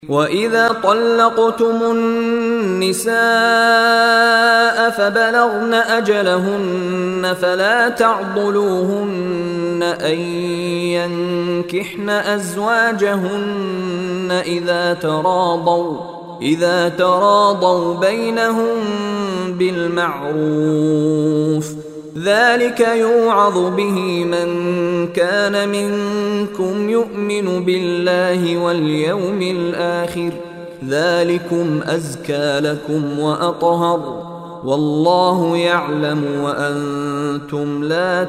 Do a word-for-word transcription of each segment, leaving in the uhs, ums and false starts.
وَإِذَا طَلَّقْتُمُ النِّسَاءَ فَبَلَغْنَ أَجَلَهُنَّ فَلَا تَعْضُلُوهُنَّ أَن يَنكِحْنَ أَزْوَاجَهُنَّ إِذَا تَرَاضَوْا إِذَا تَرَاضَوْا بَيْنَهُم بِالْمَعْرُوفِ ۗ ذَلِكَ يُوعَظُ بِهِ مَن كَانَ مِنكُمْ يُؤْمِنُ بِاللَّهِ وَالْيَوْمِ الْآخِرِ ۗ ذَلِكُمْ أَزْكَىٰ لَكُمْ وَأَطْهَرُ ۗ وَاللَّهُ يَعْلَمُ وَأَنتُمْ لَا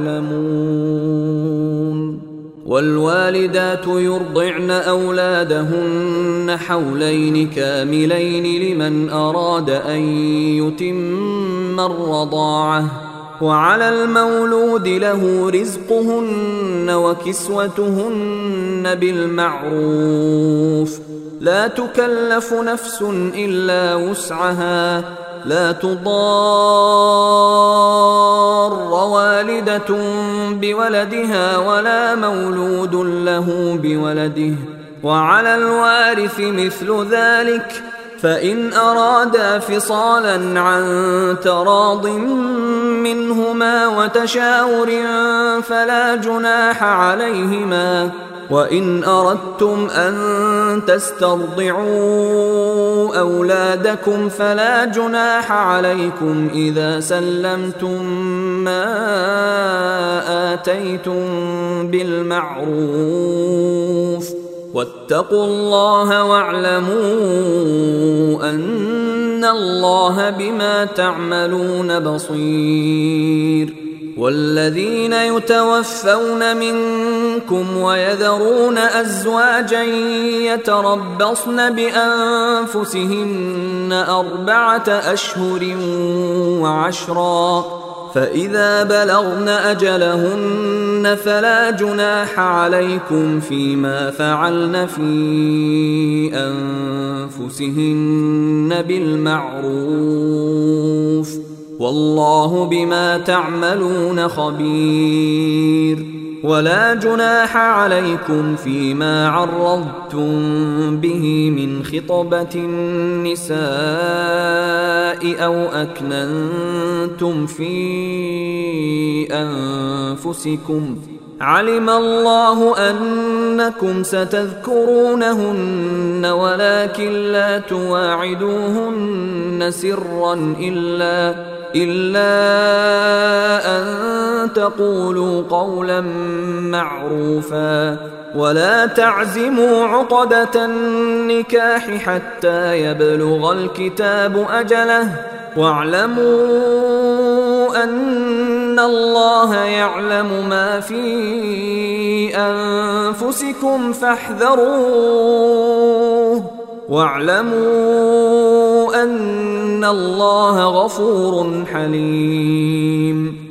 تَعْلَمُونَ. وَالْوَالِدَاتُ يُرْضِعْنَ أَوْلَادَهُنَّ حَوْلَيْنِ كَامِلَيْنِ لِمَنْ أَرَادَ أَن يُتِمَّ الرَّضَاعَةَ ۚ وَعَلَى الْمَوْلُودِ لَهُ رِزْقُهُنَّ وَكِسْوَتُهُنَّ بِالْمَعْرُوفِ ۚ لَا تُكَلَّفُ نَفْسٌ إِلَّا وُسْعَهَا ۚ لَا تُضَارَّ وَالِدَةٌ بِوَلَدِهَا وَلَا مَوْلُودٌ لَّهُ بِوَلَدِهِ ۚ وَعَلَى الْوَارِثِ مِثْلُ ذَٰلِكَ ۚ فَإِنْ أَرَادَا فِصَالًا عَن تَرَاضٍ مِّنْهُمَا وَتَشَاوُرٍ فَلَا جُنَاحَ عَلَيْهِمَا ۗ وَإِنْ أَرَدتُّمْ أَن تَسْتَرْضِعُوا أَوْلَادَكُمْ فَلَا جُنَاحَ عَلَيْكُمْ إِذَا سَلَّمْتُم مَّا آتَيْتُم بِالْمَعْرُوفِ ۗ وَاتَّقُوا اللَّهَ وَاعْلَمُوا أَنَّ اللَّهَ بِمَا تَعْمَلُونَ بَصِيرٌ. وَالَّذِينَ يُتَوَفَّوْنَ مِنكُمْ وَيَذَرُونَ أَزْوَاجًا يَتَرَبَّصْنَ بِأَنفُسِهِنَّ أَرْبَعَةَ أَشْهُرٍ وَعَشْرًا ۖ فَإِذَا بَلَغْنَ أَجَلَهُنَّ فَلَا جُنَاحَ عَلَيْكُمْ فِيمَا فَعَلْنَ فِي أَنفُسِهِنَّ بِالْمَعْرُوفِ ۗ وَاللَّهُ بِمَا تَعْمَلُونَ خَبِيرٌ. وَلَا جُنَاحَ عَلَيْكُمْ فِيمَا عَرَّضْتُم بِهِ مِنْ خِطْبَةِ النِّسَاءِ أَوْ أَكْنَنتُمْ فِي أَنفُسِكُمْ ۚ عَلِمَ اللَّهُ أَنَّكُمْ سَتَذْكُرُونَهُنَّ وَلَٰكِن لَّا تُوَاعِدُوهُنَّ سِرًّا إِلَّا إِلَّا أَن تَقُولُوا قَوْلًا مَّعْرُوفًا ۚ وَلَا تَعْزِمُوا عُقْدَةَ النِّكَاحِ حَتَّىٰ يَبْلُغَ الْكِتَابُ أَجَلَهُ ۚ وَاعْلَمُوا أَنَّ اللَّهَ يَعْلَمُ مَا فِي أَنفُسِكُمْ فَاحْذَرُوهُ ۚ وَاعْلَمُوا أَنَّ اللَّهَ غَفُورٌ حَلِيمٌ.